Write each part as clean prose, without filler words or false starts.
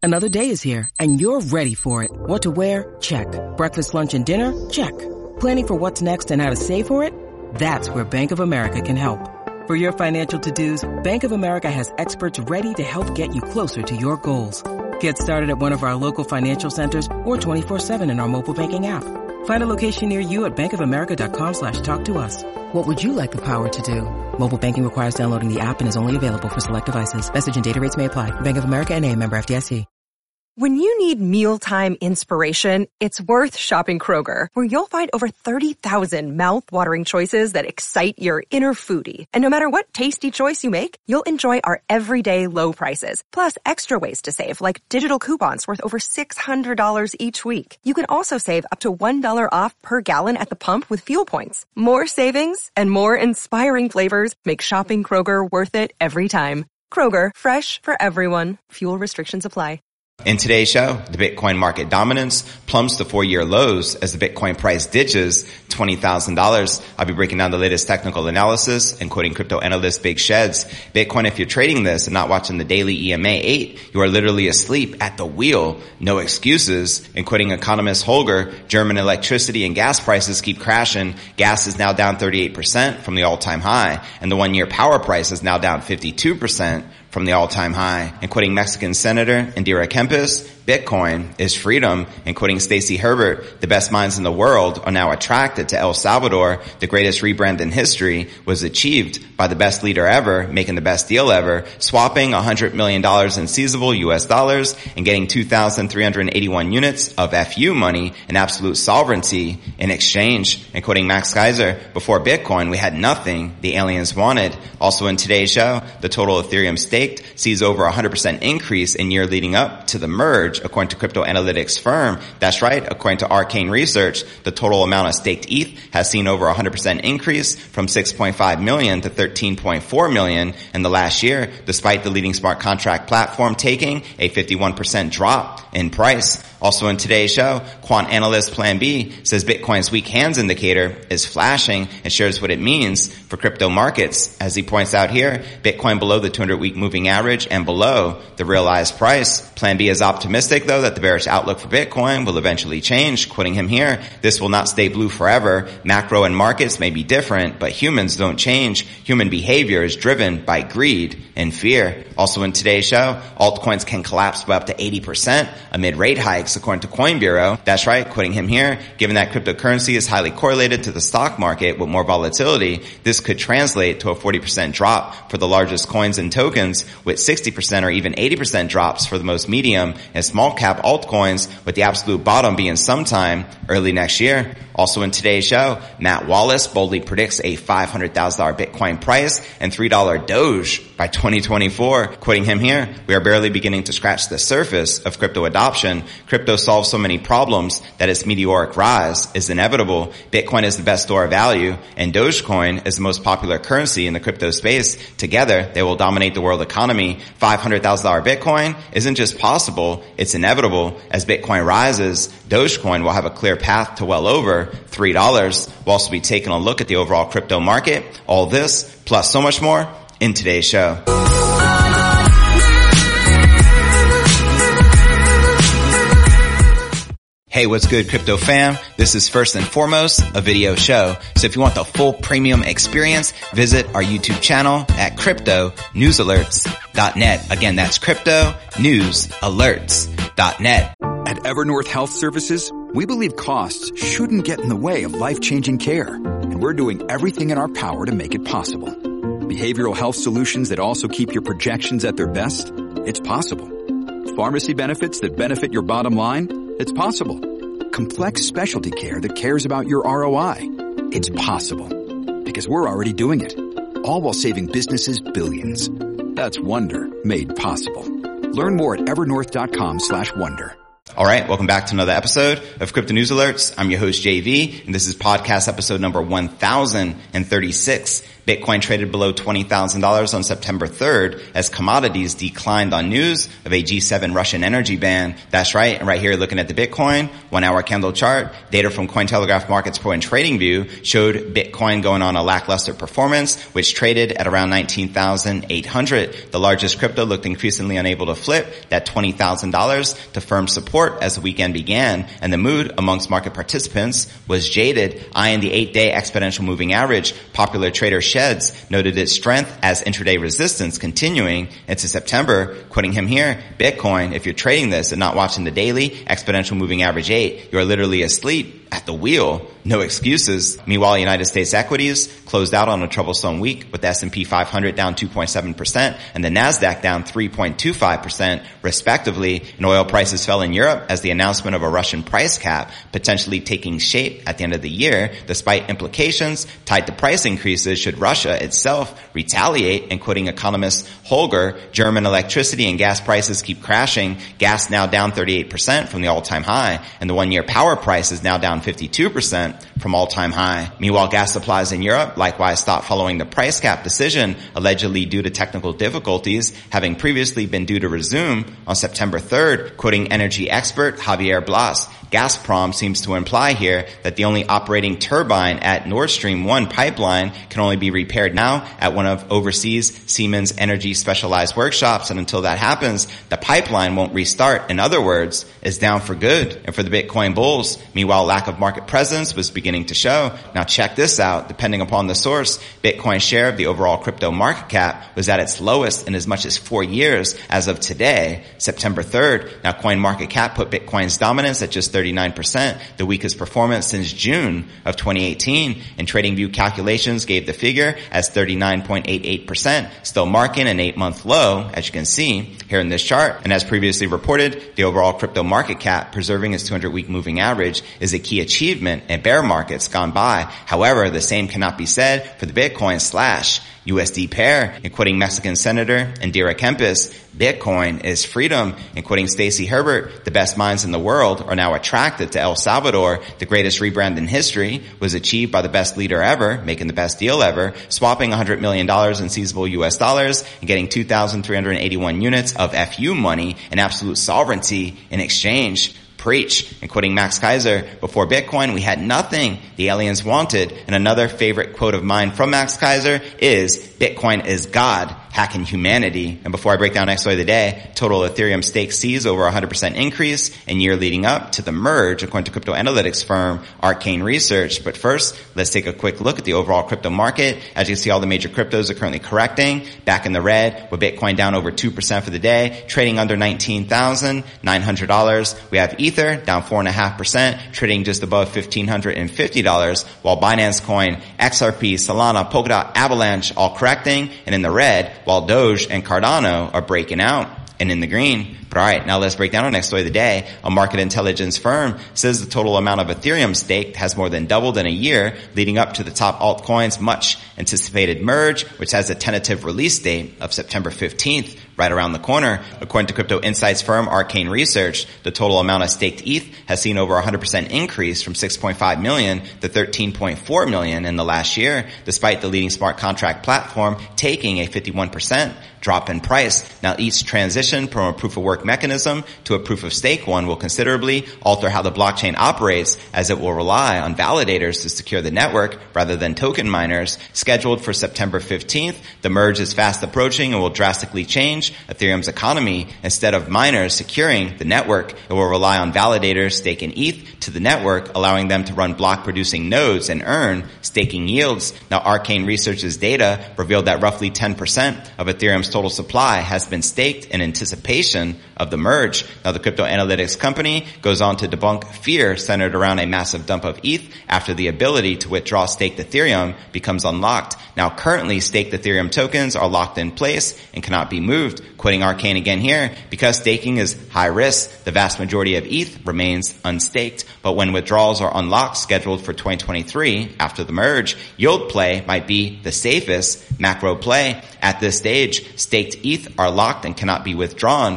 Another day is here, and you're ready for it. What to wear? Check. Breakfast, lunch, and dinner? Check. Planning for what's next and how to save for it? That's where Bank of America can help. For your financial to-dos, Bank of America has experts ready to help get you closer to your goals. Get started at one of our local financial centers or 24/7 in our mobile banking app. Find a location near you at bankofamerica.com/talktous. What would you like the power to do? Mobile banking requires downloading the app and is only available for select devices. Message and data rates may apply. Bank of America NA, member FDIC. When you need mealtime inspiration, it's worth shopping Kroger, where you'll find over 30,000 mouth-watering choices that excite your inner foodie. And no matter what tasty choice you make, you'll enjoy our everyday low prices, plus extra ways to save, like digital coupons worth over $600 each week. You can also save up to $1 off per gallon at the pump with fuel points. More savings and more inspiring flavors make shopping Kroger worth it every time. Kroger, fresh for everyone. Fuel restrictions apply. In today's show, the Bitcoin market dominance plummets to 4-year lows as the Bitcoin price ditches $20,000. I'll be breaking down the latest technical analysis and quoting crypto analyst Big Sheds. Bitcoin, if you're trading this and not watching the daily EMA 8, you are literally asleep at the wheel. No excuses. And quoting economist Holger, German electricity and gas prices keep crashing. Gas is now down 38% from the all-time high, and the 1-year power price is now down 52% from the all-time high. And quoting Mexican Senator Indira Kempis, Bitcoin is freedom. And quoting Stacey Herbert, the best minds in the world are now attracted to El Salvador. The greatest rebrand in history was achieved by the best leader ever, making the best deal ever, swapping $100 million in seizable US dollars and getting 2,381 units of FU money and absolute sovereignty in exchange. And quoting Max Kaiser, before Bitcoin, we had nothing the aliens wanted. Also in today's show, the total Ethereum staked sees over 100% increase in year leading up to the merge, according to crypto analytics firm. That's right, according to Arcane Research, the total amount of staked ETH has seen over 100% increase from 6.5 million to 13.4 million in the last year, despite the leading smart contract platform taking a 51% drop in price. Also in today's show, quant analyst Plan B says Bitcoin's weak hands indicator is flashing and shares what it means for crypto markets. As he points out here, Bitcoin below the 200-week moving average and below the realized price. Plan B is optimistic, though, that the bearish outlook for Bitcoin will eventually change. Quoting him here, this will not stay blue forever. Macro and markets may be different, but humans don't change. Human behavior is driven by greed and fear. Also in today's show, altcoins can collapse by up to 80% amid rate hikes, according to Coin Bureau. That's right, quoting him here, given that cryptocurrency is highly correlated to the stock market with more volatility, this could translate to a 40% drop for the largest coins and tokens, with 60% or even 80% drops for the most medium and small cap altcoins, with the absolute bottom being sometime early next year. Also in today's show, Matt Wallace boldly predicts a $500,000 Bitcoin price and $3 Doge by 2024. Quoting him here, we are barely beginning to scratch the surface of crypto adoption. Crypto solves so many problems that its meteoric rise is inevitable. Bitcoin is the best store of value, and Dogecoin is the most popular currency in the crypto space. Together, they will dominate the world economy. $500,000 Bitcoin isn't just possible, it's inevitable. As Bitcoin rises, Dogecoin will have a clear path to well over $3. We'll also be taking a look at the overall crypto market. All this, plus so much more, in today's show. Hey, what's good, crypto fam? This is first and foremost a video show. So if you want the full premium experience, visit our YouTube channel at cryptonewsalerts.net. Again, that's cryptonewsalerts.net. At Evernorth Health Services, we believe costs shouldn't get in the way of life-changing care, and we're doing everything in our power to make it possible. Behavioral health solutions that also keep your projections at their best? It's possible. Pharmacy benefits that benefit your bottom line? It's possible. Complex specialty care that cares about your ROI? It's possible. Because we're already doing it. All while saving businesses billions. That's Wonder made possible. Learn more at evernorth.com/wonder. All right, welcome back to another episode of Crypto News Alerts. I'm your host, JV, and this is podcast episode number 1036. Bitcoin traded below $20,000 on September 3rd as commodities declined on news of a G7 Russian energy ban. That's right. And right here, looking at the Bitcoin 1-hour candle chart, data from Cointelegraph Markets Pro and TradingView showed Bitcoin going on a lackluster performance, which traded at around 19,800. The largest crypto looked increasingly unable to flip that $20,000 to firm support as the weekend began, and the mood amongst market participants was jaded, eyeing the 8-day exponential moving average. Popular trader Sheds noted its strength as intraday resistance continuing into September, quoting him here, Bitcoin, if you're trading this and not watching the daily exponential moving average 8, you're literally asleep at the wheel. No excuses. Meanwhile, United States equities closed out on a troublesome week with the S&P 500 down 2.7% and the Nasdaq down 3.25% respectively. And oil prices fell in Europe as the announcement of a Russian price cap potentially taking shape at the end of the year, despite implications tied to price increases should Russia itself retaliate. And quoting economist Holger, German electricity and gas prices keep crashing. Gas now down 38% from the all-time high, and the one-year power price is now down 52% from all-time high. Meanwhile, gas supplies in Europe likewise stopped following the price cap decision, allegedly due to technical difficulties, having previously been due to resume on September 3rd. Quoting energy expert Javier Blas, Gazprom seems to imply here that the only operating turbine at Nord Stream 1 pipeline can only be repaired now at one of overseas Siemens Energy specialized workshops, and until that happens, the pipeline won't restart. In other words, is down for good. And for the Bitcoin bulls, meanwhile, lack of market presence was beginning to show. Now check this out. Depending upon the source, Bitcoin's share of the overall crypto market cap was at its lowest in as much as 4 years as of today, September 3rd. Now CoinMarketCap put Bitcoin's dominance at just 39%, the weakest performance since June of 2018. And TradingView calculations gave the figure as 39.88%, still marking an 8-month low, as you can see here in this chart. And as previously reported, the overall crypto market cap preserving its 200-week moving average is a key achievement in bear markets gone by. However, the same cannot be said for the Bitcoin/USD pair. In quoting Mexican Senator Indira Kempis, Bitcoin is freedom. In quoting Stacey Herbert, the best minds in the world are now attracted to El Salvador. The greatest rebrand in history was achieved by the best leader ever, making the best deal ever, swapping $100 million in seizable US dollars and getting 2,381 units of FU money and absolute sovereignty in exchange. Preach. And quoting Max Kaiser, before Bitcoin, we had nothing the aliens wanted. And another favorite quote of mine from Max Kaiser is, Bitcoin is God hacking humanity. And before I break down next story of the day, total Ethereum stake sees over 100% increase in year leading up to the merge, according to crypto analytics firm Arcane Research. But first, let's take a quick look at the overall crypto market. As you can see, all the major cryptos are currently correcting, back in the red, with Bitcoin down over 2% for the day, trading under $19,900. We have Ether down 4.5%, trading just above $1,550, while Binance Coin, XRP, Solana, Polkadot, Avalanche all correcting and in the red, while Doge and Cardano are breaking out and in the green. But all right, now let's break down our next story of the day. A market intelligence firm says the total amount of Ethereum staked has more than doubled in a year, leading up to the top altcoins' much anticipated merge, which has a tentative release date of September 15th, right around the corner. According to crypto insights firm Arcane Research, the total amount of staked ETH has seen over 100% increase from 6.5 million to 13.4 million in the last year, despite the leading smart contract platform taking a 51% drop in price. Now, each transition from a proof of work mechanism to a proof of stake one will considerably alter how the blockchain operates, as it will rely on validators to secure the network rather than token miners. Scheduled for September 15th, the merge is fast approaching and will drastically change Ethereum's economy. Instead of miners securing the network, it will rely on validators staking ETH to the network, allowing them to run block-producing nodes and earn staking yields. Now, Arcane Research's data revealed that roughly 10% of Ethereum's total supply has been staked in anticipation of the merge. Now, the crypto analytics company goes on to debunk fear centered around a massive dump of ETH after the ability to withdraw staked Ethereum becomes unlocked. Now, currently, staked Ethereum tokens are locked in place and cannot be moved. Quoting Arcane again here, because staking is high risk, the vast majority of ETH remains unstaked. But when withdrawals are unlocked, scheduled for 2023 after the merge, yield play might be the safest macro play. At this stage, staked ETH are locked and cannot be withdrawn for an unknown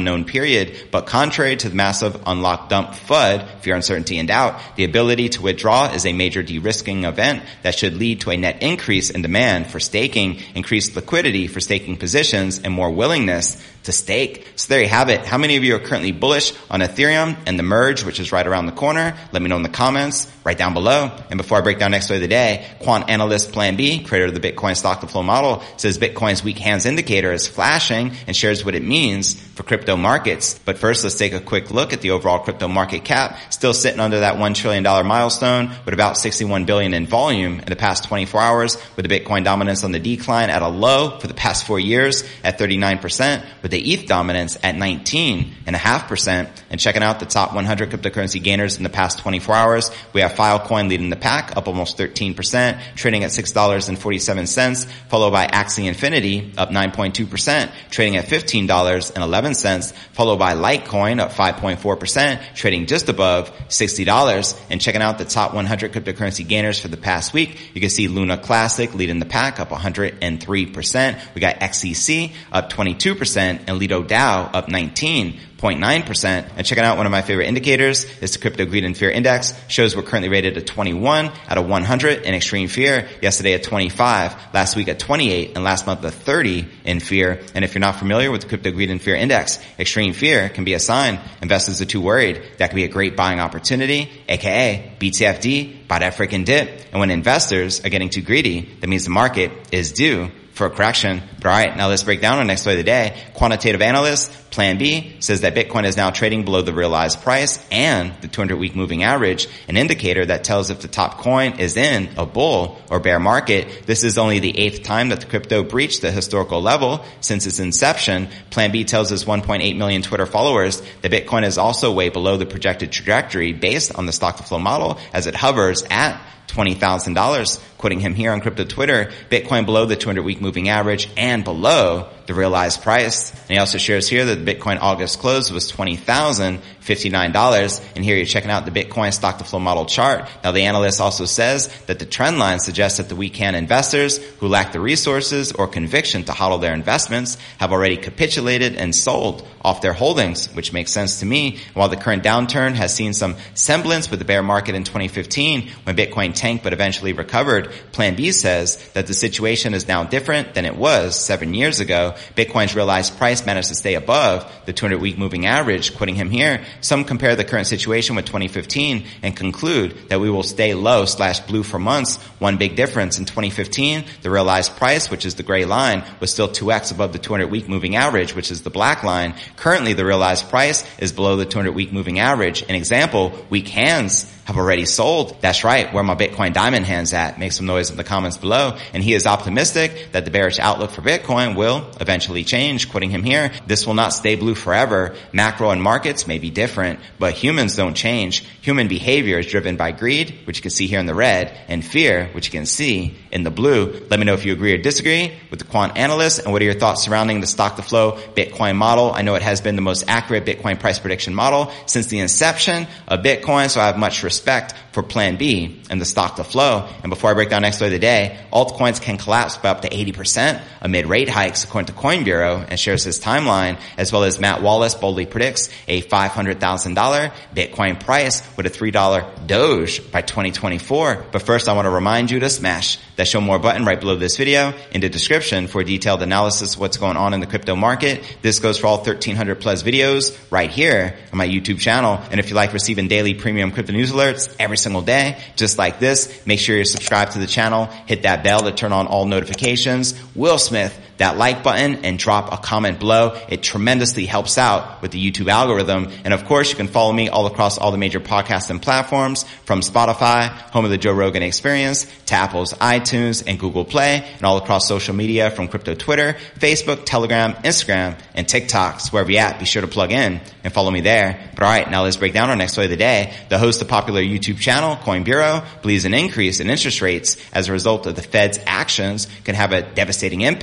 unknown period, but contrary to the massive unlock dump FUD, fear, uncertainty, and doubt, the ability to withdraw is a major de-risking event that should lead to a net increase in demand for staking, increased liquidity for staking positions, and more willingness to stake. So there you have it. How many of you are currently bullish on Ethereum and the merge, which is right around the corner? Let me know in the comments right down below. And before I break down next story of the day, quant analyst Plan B, creator of the Bitcoin stock to flow model, says Bitcoin's weak hands indicator is flashing and shares what it means for crypto markets. But first, let's take a quick look at the overall crypto market cap, still sitting under that $1 trillion milestone with about 61 billion in volume in the past 24 hours, with the Bitcoin dominance on the decline at a low for the past 4 years at 39%, with the ETH dominance at 19.5%. And checking out the top 100 cryptocurrency gainers in the past 24 hours, we have Filecoin leading the pack, up almost 13%, trading at $6.47, followed by Axie Infinity, up 9.2%, trading at $15.11, followed by Litecoin, up 5.4%, trading just above $60. And checking out the top 100 cryptocurrency gainers for the past week, you can see Luna Classic leading the pack, up 103%. We got XEC up 22%, and Lido DAO up 19.9%. And checking out one of my favorite indicators is the Crypto Greed and Fear Index. Shows we're currently rated at 21 out of 100 in extreme fear. Yesterday at 25, last week at 28, and last month at 30 in fear. And if you're not familiar with the Crypto Greed and Fear Index, extreme fear can be a sign investors are too worried. That could be a great buying opportunity, aka BTFD, buy that freaking dip. And when investors are getting too greedy, that means the market is due for a correction. But all right, now let's break down our next story of the day. Quantitative analyst Plan B says that Bitcoin is now trading below the realized price and the 200-week moving average, an indicator that tells if the top coin is in a bull or bear market. This is only the 8th time that the crypto breached the historical level since its inception. Plan B tells his 1.8 million Twitter followers that Bitcoin is also way below the projected trajectory based on the stock to flow model as it hovers at $20,000. Quoting him here on crypto Twitter, Bitcoin below the 200-week moving average and below the realized price. And he also shares here that the Bitcoin August close was $20,059. And here you're checking out the Bitcoin stock to flow model chart. Now the analyst also says that the trend line suggests that the weak hand investors who lack the resources or conviction to hodl their investments have already capitulated and sold off their holdings, which makes sense to me. While the current downturn has seen some semblance with the bear market in 2015 when Bitcoin tanked but eventually recovered, Plan B says that the situation is now different than it was 7 years ago. Bitcoin's realized price managed to stay above the 200-week moving average. Quoting him here, some compare the current situation with 2015 and conclude that we will stay low/blue for months. One big difference: in 2015, the realized price, which is the gray line, was still 2x above the 200-week moving average, which is the black line. Currently, the realized price is below the 200-week moving average. An example, weak hands have already sold. That's right. Where my Bitcoin diamond hands at? Make some noise in the comments below. And he is optimistic that the bearish outlook for Bitcoin will eventually change. Quoting him here, this will not stay blue forever. Macro and markets may be different, but humans don't change. Human behavior is driven by greed, which you can see here in the red, and fear, which you can see in the blue. Let me know if you agree or disagree with the quant analyst, and what are your thoughts surrounding the stock to flow Bitcoin model. I know it has been the most accurate Bitcoin price prediction model since the inception of Bitcoin, so I have much respect for Plan B and the stock to flow. And before I break down next story of the day, altcoins can collapse by up to 80% amid rate hikes, according to Coin Bureau, and shares his timeline, as well as Matt Wallace boldly predicts a $500,000 Bitcoin price with a $3 Doge by 2024. But first, I want to remind you to smash that show more button right below this video in the description for a detailed analysis of what's going on in the crypto market. This goes for all 1,300 plus videos right here on my YouTube channel. And if you like receiving daily premium crypto news alerts every single day, just like this, make sure you're subscribed to the channel, hit that bell to turn on all notifications. Will Smith that like button and drop a comment below. It tremendously helps out with the YouTube algorithm. And of course, you can follow me all across all the major podcasting platforms, from Spotify, home of the Joe Rogan Experience, to Apple's iTunes and Google Play, and all across social media from crypto Twitter, Facebook, Telegram, Instagram, and TikTok. So wherever you're at, be sure to plug in and follow me there. But all right, now let's break down our next story of the day. The host of popular YouTube channel, Coin Bureau, believes an increase in interest rates as a result of the Fed's actions can have a devastating impact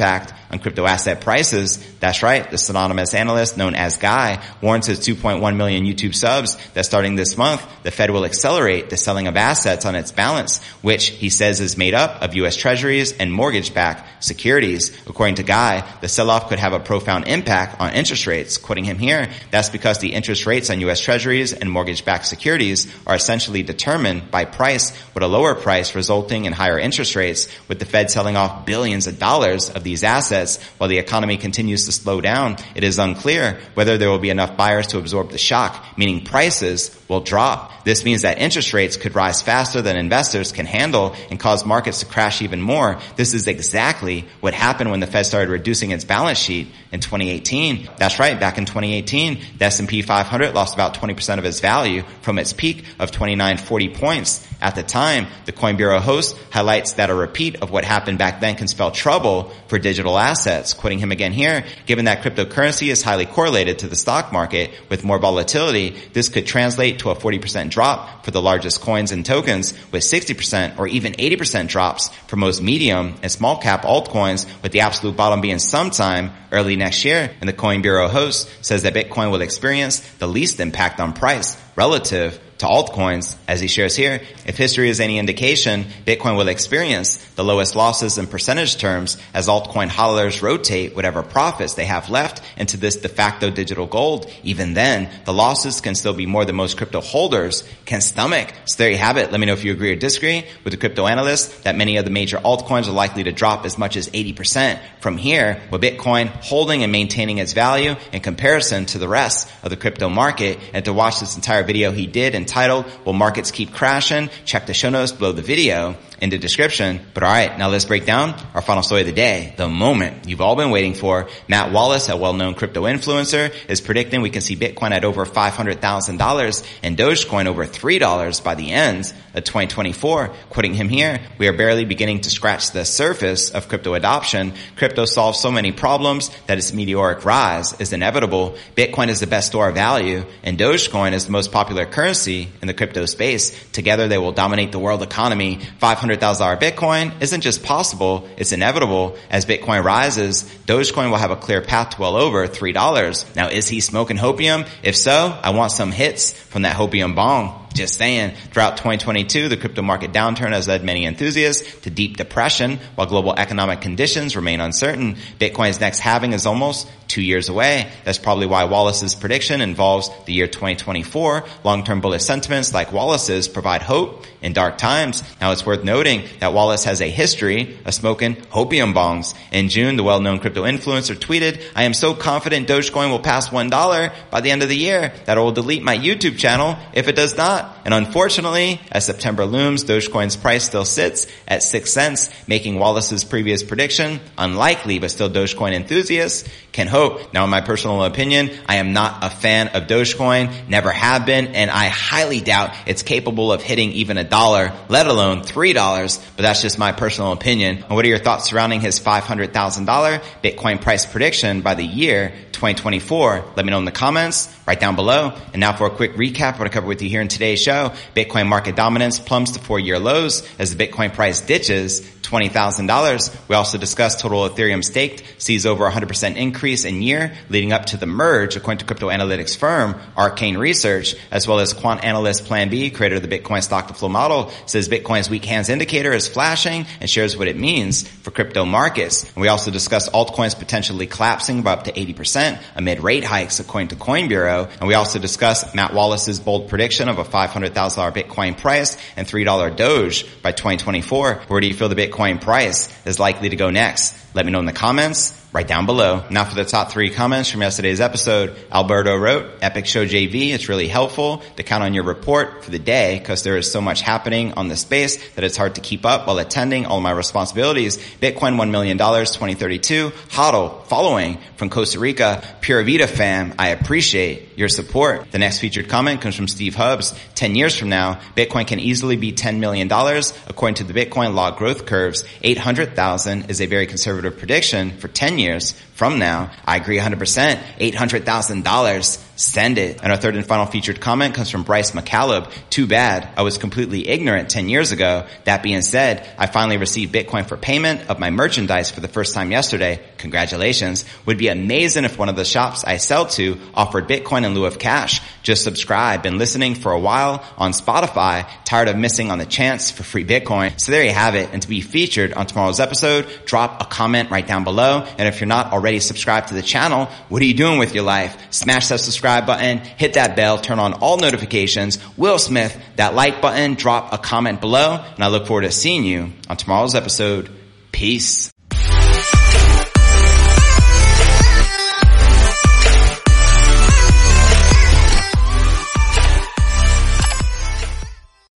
on crypto asset prices. That's right, the synonymous analyst known as Guy warns his 2.1 million YouTube subs that starting this month, the Fed will accelerate the selling of assets on its balance, which he says is made up of U.S. Treasuries and mortgage-backed securities. According to Guy, the sell-off could have a profound impact on interest rates. Quoting him here, that's because the interest rates on U.S. Treasuries and mortgage-backed securities are essentially determined by price, with a lower price resulting in higher interest rates, with the Fed selling off billions of dollars of these assets while the economy continues to slow down. It is unclear whether there will be enough buyers to absorb the shock, meaning prices will drop. This means that interest rates could rise faster than investors can handle and cause markets to crash even more. This is exactly what happened when the Fed started reducing its balance sheet in 2018. That's right, back in 2018, the S&P 500 lost about 20% of its value from its peak of 2940 points. At the time, the Coin Bureau host highlights that a repeat of what happened back then can spell trouble for digital assets. Quoting him again here, given that cryptocurrency is highly correlated to the stock market with more volatility, this could translate to a 40% drop for the largest coins and tokens, with 60% or even 80% drops for most medium and small cap altcoins, with the absolute bottom being sometime early next year. And the Coin Bureau host says that Bitcoin will experience the least impact on price relative to altcoins. As he shares here, if history is any indication, Bitcoin will experience the lowest losses in percentage terms as altcoin hodlers rotate whatever profits they have left into this de facto digital gold. Even then, the losses can still be more than most crypto holders can stomach. So there you have it. Let me know if you agree or disagree with the crypto analyst that many of the major altcoins are likely to drop as much as 80% from here, with Bitcoin holding and maintaining its value in comparison to the rest of the crypto market. And to watch this entire video he did entitled, Will Markets Keep Crashing? Check the show notes below the video in the description. But alright, now let's break down our final story of the day, the moment you've all been waiting for. Matt Wallace, a well-known crypto influencer, is predicting we can see Bitcoin at over $500,000 and Dogecoin over $3 by the end of 2024. Quoting him here, we are barely beginning to scratch the surface of crypto adoption. Crypto solves so many problems that its meteoric rise is inevitable. Bitcoin is the best store of value and Dogecoin is the most popular currency in the crypto space. Together they will dominate the world economy. $500,000 Bitcoin isn't just possible, it's inevitable. As Bitcoin rises, Dogecoin will have a clear path to well over $3. Now, is he smoking hopium? If so, I want some hits from that hopium bong. Just saying, throughout 2022, the crypto market downturn has led many enthusiasts to deep depression while global economic conditions remain uncertain. Bitcoin's next halving is almost 2 years away. That's probably why Wallace's prediction involves the year 2024. Long-term bullish sentiments like Wallace's provide hope in dark times. Now, it's worth noting that Wallace has a history of smoking hopium bongs. In June, the well-known crypto influencer tweeted, I am so confident Dogecoin will pass $1 by the end of the year that I will delete my YouTube channel if it does not. And unfortunately, as September looms, Dogecoin's price still sits at 6 cents, making Wallace's previous prediction unlikely, but still Dogecoin enthusiasts can hope. Now, in my personal opinion, I am not a fan of Dogecoin, never have been, and I highly doubt it's capable of hitting even $1, let alone $3, but that's just my personal opinion. And what are your thoughts surrounding his $500,000 Bitcoin price prediction by the year 2024? Let me know in the comments right down below. And now for a quick recap of what I covered with you here in today's show. Bitcoin market dominance plummets to 4-year lows as the Bitcoin price ditches $20,000. We also discussed total Ethereum staked sees over 100% increase in year leading up to the merge, according to crypto analytics firm Arcane Research, as well as quant analyst Plan B, creator of the Bitcoin stock to flow model, says Bitcoin's weak hands indicator is flashing and shares what it means for crypto markets. And we also discussed altcoins potentially collapsing by up to 80% amid rate hikes, according to Coin Bureau. And we also discussed Matt Wallace's bold prediction of a $500,000 Bitcoin price and $3 Doge by 2024. Where do you feel the Bitcoin price is likely to go next? Let me know in the comments right down below. Now for the top 3 comments from yesterday's episode. Alberto wrote, Epic Show JV, it's really helpful to count on your report for the day because there is so much happening on the space that it's hard to keep up while attending all my responsibilities. Bitcoin $1 million 2032. Hodl following from Costa Rica. Pura Vida fam, I appreciate your support. The next featured comment comes from Steve Hubbs. 10 years from now, Bitcoin can easily be $10 million. According to the Bitcoin log growth curves, 800,000 is a very conservative prediction for 10 years from now. I agree 100%. $800,000. Send it. And our third and final featured comment comes from Bryce McCaleb. Too bad. I was completely ignorant 10 years ago. That being said, I finally received Bitcoin for payment of my merchandise for the first time yesterday. Congratulations. Would be amazing if one of the shops I sell to offered Bitcoin in lieu of cash. Just subscribe. Been listening for a while on Spotify. Tired of missing on the chance for free Bitcoin. So there you have it. And to be featured on tomorrow's episode, drop a comment right down below. And if you're not already subscribed to the channel, what are you doing with your life? Smash that subscribe button, hit that bell, turn on all notifications. Will Smith, that like button, drop a comment below. And I look forward to seeing you on tomorrow's episode. Peace.